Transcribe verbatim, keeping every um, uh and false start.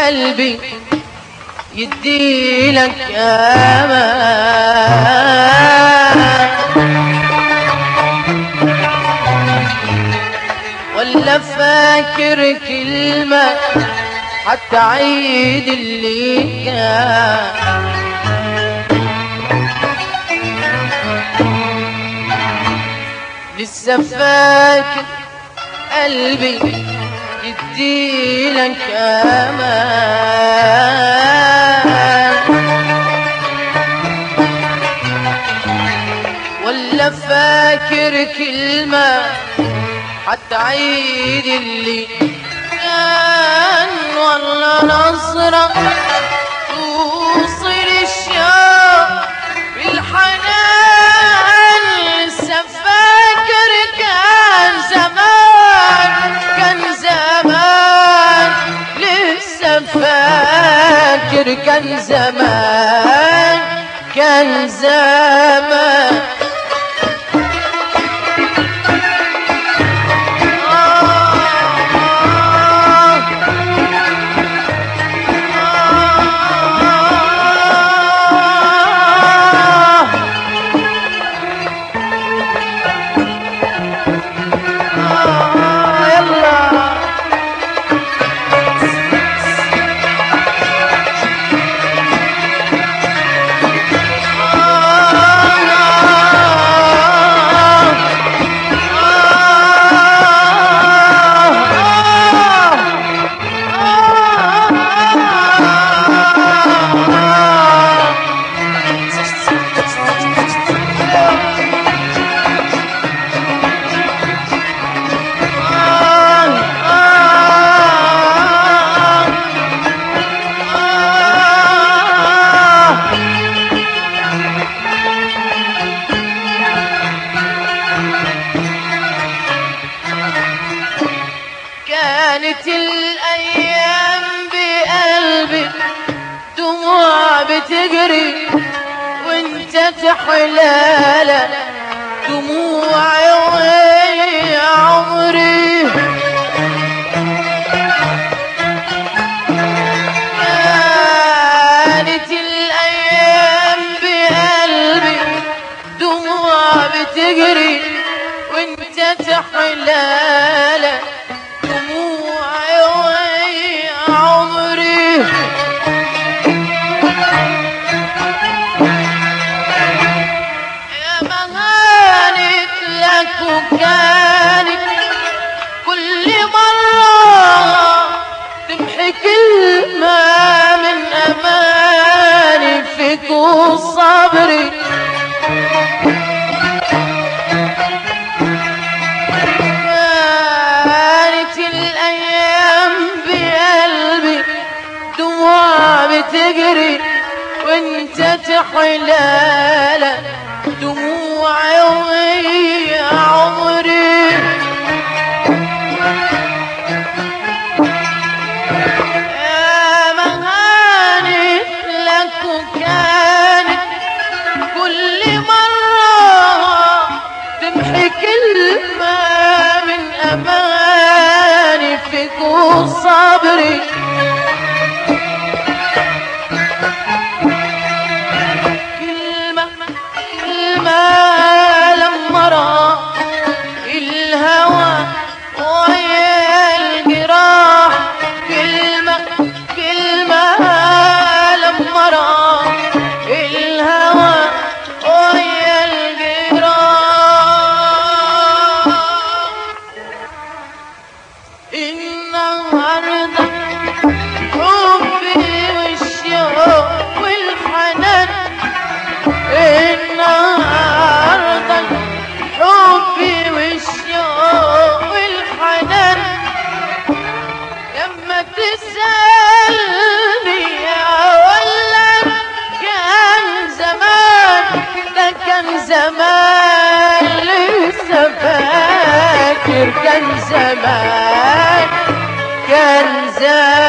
قلبي يديلك امان، ولا فاكر كلمة حتى عيد اللي كان؟ لسه فاكر قلبي يديلك امان، ولا فاكر كلمة حتى عيد اللي كان؟ والله نظرة توصل الشوق بالحنان، لسه فاكر كان زمان، كان زمان، لسه فاكر كان زمان، كان زمان. كانت الأيام بقلبي دموع بتجري وانت تحلالة، دموعي ويا عمري. كانت الأيام بقلبي دموع بتجري وانت تحلالة، دموعي ويا عمري. يا مهانت لك وكانت كل مرة تمحي كلمة من أماني فيك وصبري. بتجري وانت تحلالة، دموعي ويا عمري. يا مهانت لك وكانت كل مرة تمحي كلمة من أماني فيك وصبري. زمان لسه فاكر كان زمان، كان زمان.